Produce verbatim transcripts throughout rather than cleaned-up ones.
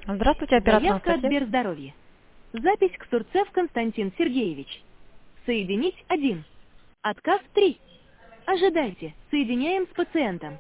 Здравствуйте, оператор Заявка от Анастасия. Сберздоровья. Запись к Сурцев Константин Сергеевич. Соединить один. Отказ три. Ожидайте. Соединяем с пациентом.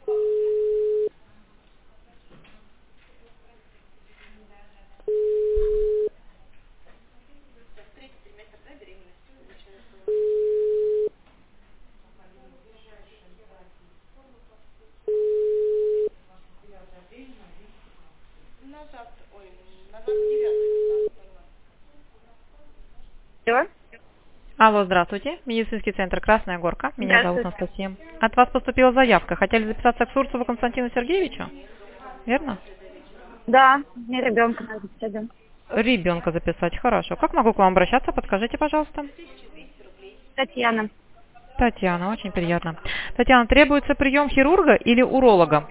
Алло. Алло, здравствуйте. Медицинский центр «Красная Горка». Меня зовут Здравствуйте. Анастасия. От вас поступила заявка. Хотели записаться к Сурцеву Константину Сергеевичу? Верно? Да, мне ребенка надо записать. Ребенка записать. Хорошо. Как могу к вам обращаться? Подскажите, пожалуйста. Татьяна. Татьяна, очень приятно. Татьяна, требуется прием хирурга или уролога?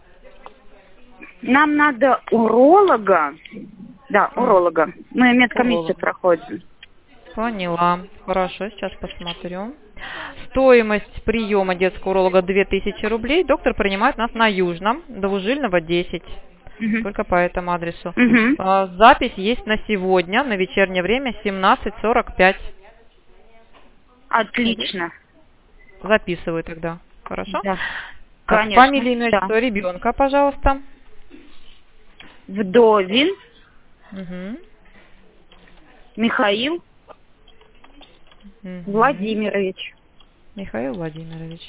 Нам надо уролога. Да, уролога. Мы медкомиссию Уролога. проходим. Поняла. Хорошо, сейчас посмотрю. Стоимость приема детского уролога две тысячи рублей. Доктор принимает нас на Южном, Двужильного, десять. Угу. Только по этому адресу. Угу. А, Запись есть на сегодня, на вечернее время, семнадцать сорок пять. Отлично. Записываю тогда. Хорошо? Да. Так, Конечно. фамилия, имя, Да. отчество ребенка, пожалуйста. Вдовин Угу. Михаил Угу. Владимирович. Михаил Владимирович.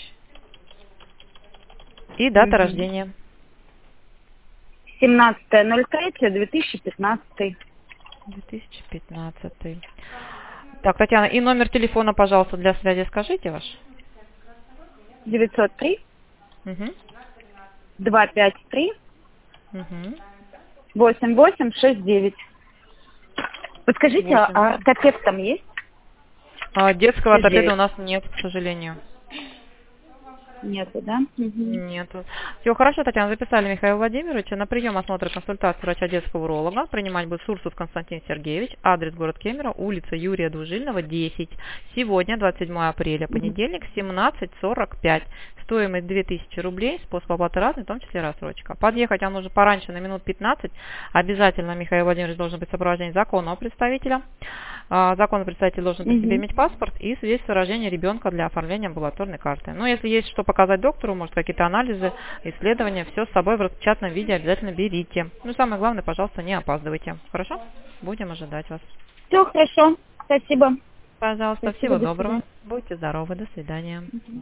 И дата Угу. рождения. семнадцатое ноль третье две тысячи пятнадцатый. две тысячи пятнадцатый. Так, Татьяна, и номер телефона, пожалуйста, для связи скажите ваш. девятьсот три Угу. два пять три Угу. восемь восемь шесть девять. Подскажите, а восемь. а ортопед там есть? А, детского шесть ортопеда девять. у нас нет, к сожалению. Нету, да? Угу. Нету. Все хорошо, Татьяна, записали Михаила Владимировича. На прием, осмотр и консультацию врача детского уролога. Принимать будет Сурцев Константин Сергеевич. Адрес город Кемерово, улица Юрия Двужильного, десять. Сегодня, двадцать седьмое апреля, понедельник, семнадцать сорок пять. Стоимость две тысячи рублей, способ оплаты разный, в том числе рассрочка. Подъехать вам нужно пораньше, на минут пятнадцать. Обязательно Михаил Владимирович должен быть в сопровождении законного представителя. А, Законный представитель должен при себе Угу. иметь паспорт и свидетельство о рождении ребенка для оформления амбулаторной карты. Ну, если есть что показать доктору, может, какие-то анализы, исследования, все с собой в распечатанном виде обязательно берите. Ну, самое главное, пожалуйста, не опаздывайте. Хорошо? Будем ожидать вас. Все хорошо. Спасибо. Пожалуйста, Спасибо, всего до доброго. свидания. Будьте здоровы. До свидания.